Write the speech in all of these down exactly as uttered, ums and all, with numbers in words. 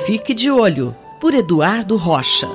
Fique de Olho, por Eduardo Rocha.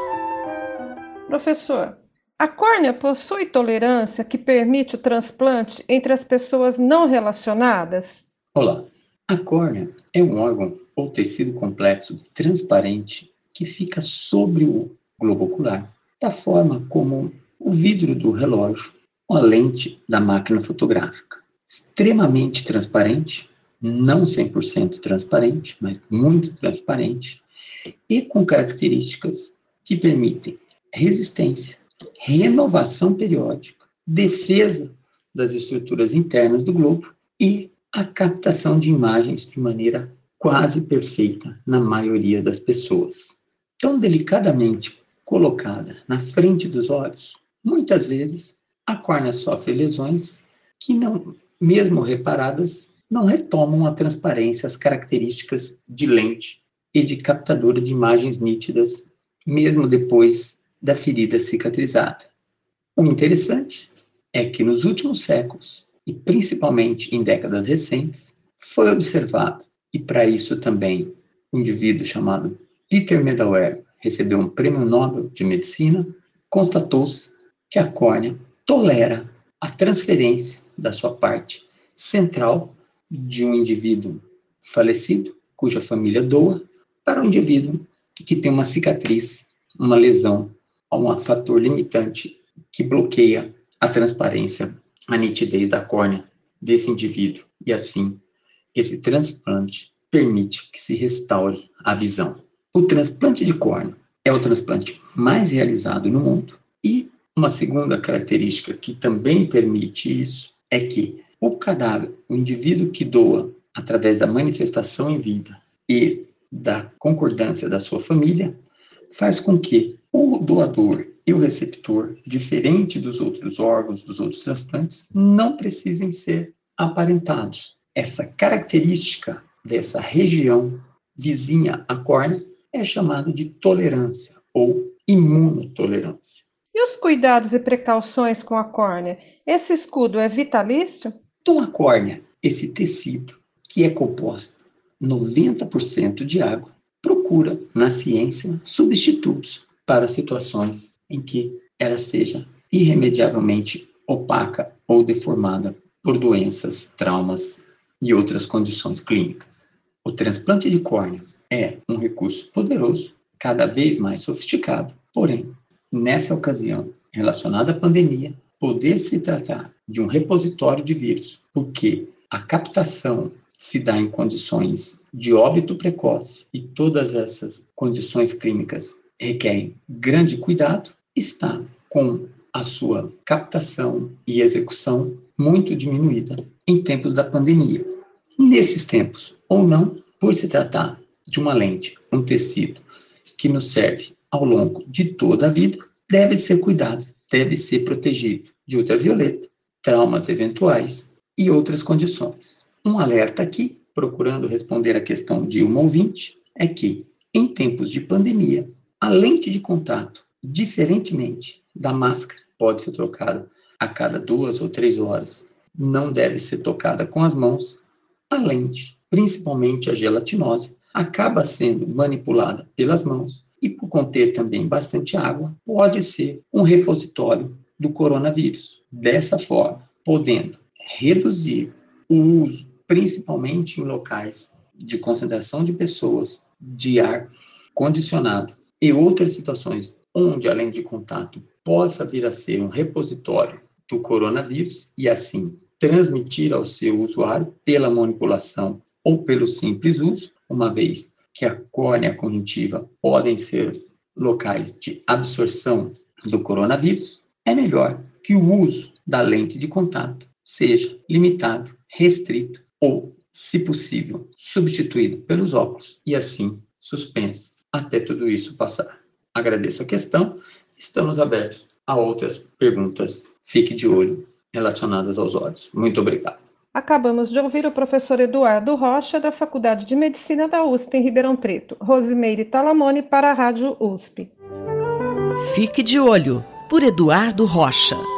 Professor, a córnea possui tolerância que permite o transplante entre as pessoas não relacionadas? Olá, a córnea é um órgão ou tecido complexo transparente que fica sobre o globo ocular, da forma como o vidro do relógio ou a lente da máquina fotográfica. Extremamente transparente, não cem por cento transparente, mas muito transparente, e com características que permitem resistência, renovação periódica, defesa das estruturas internas do globo e a captação de imagens de maneira quase perfeita na maioria das pessoas. Tão delicadamente colocada na frente dos olhos, muitas vezes a córnea sofre lesões que, não, mesmo reparadas, não retomam a transparência, as características de lente e de captadora de imagens nítidas, mesmo depois da ferida cicatrizada. O interessante é que nos últimos séculos, e principalmente em décadas recentes, foi observado, e para isso também um indivíduo chamado Peter Medawar recebeu um prêmio Nobel de Medicina, constatou-se que a córnea tolera a transferência da sua parte central de um indivíduo falecido, cuja família doa, para um indivíduo que tem uma cicatriz, uma lesão, um fator limitante que bloqueia a transparência, a nitidez da córnea desse indivíduo. E assim, esse transplante permite que se restaure a visão. O transplante de córnea é o transplante mais realizado no mundo. E uma segunda característica que também permite isso é que o cadáver, o indivíduo que doa através da manifestação em vida e da concordância da sua família, faz com que o doador e o receptor, diferente dos outros órgãos, dos outros transplantes, não precisem ser aparentados. Essa característica dessa região vizinha à córnea é chamada de tolerância ou imunotolerância. E os cuidados e precauções com a córnea? Esse escudo é vitalício? Então, a córnea, esse tecido que é composto noventa por cento de água, procura na ciência substitutos para situações em que ela seja irremediavelmente opaca ou deformada por doenças, traumas e outras condições clínicas. O transplante de córnea é um recurso poderoso, cada vez mais sofisticado, porém, nessa ocasião, relacionada à pandemia, poder se tratar de um repositório de vírus, porque a captação se dá em condições de óbito precoce e todas essas condições clínicas requerem grande cuidado, está com a sua captação e execução muito diminuída em tempos da pandemia. Nesses tempos, ou não, por se tratar de uma lente, um tecido que nos serve ao longo de toda a vida, deve ser cuidado, deve ser protegido de ultravioleta, traumas eventuais e outras condições. Um alerta aqui, procurando responder à questão de um ouvinte, é que, em tempos de pandemia, a lente de contato, diferentemente da máscara, pode ser trocada a cada duas ou três horas, não deve ser tocada com as mãos. A lente, principalmente a gelatinosa, acaba sendo manipulada pelas mãos e, por conter também bastante água, pode ser um repositório do coronavírus. Dessa forma, podendo reduzir o uso, principalmente em locais de concentração de pessoas, de ar condicionado e outras situações onde a lente de contato possa vir a ser um repositório do coronavírus e, assim, transmitir ao seu usuário pela manipulação ou pelo simples uso, uma vez que a córnea e a conjuntiva podem ser locais de absorção do coronavírus, é melhor que o uso da lente de contato seja limitado, restrito ou, se possível, substituído pelos óculos e, assim, suspenso até tudo isso passar. Agradeço a questão, estamos abertos a outras perguntas. Fique de olho relacionadas aos olhos. Muito obrigado. Acabamos de ouvir o professor Eduardo Rocha, da Faculdade de Medicina da U S P em Ribeirão Preto. Rosimeire Talamone para a Rádio U S P. Fique de Olho, por Eduardo Rocha.